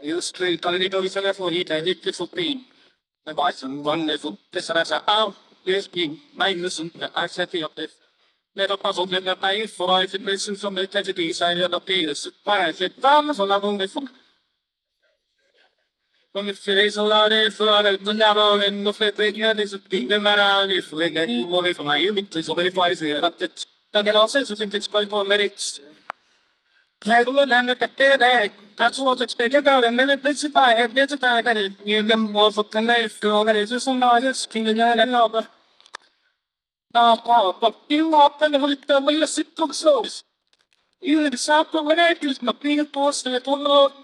io stretto alle dita di telefonita e di più the bison wonderful, this and that's how this being made listen to I set the up this. Little puzzle in the bay for I should listen from the tragedy side of the penis. Why I said, Thomas, I love only from the face a lot of the narrow and the flip again is a big around if we get away from my image, so very flies here. But it's then it also think it's quite for medics. Clever and the cat, that's what's expected out, and then it's if I have this attack and you can more for the knife, go and it's just some noise, king and over. No, but you are the little sit to the souls. You decide to when I use my peanut toast and it will not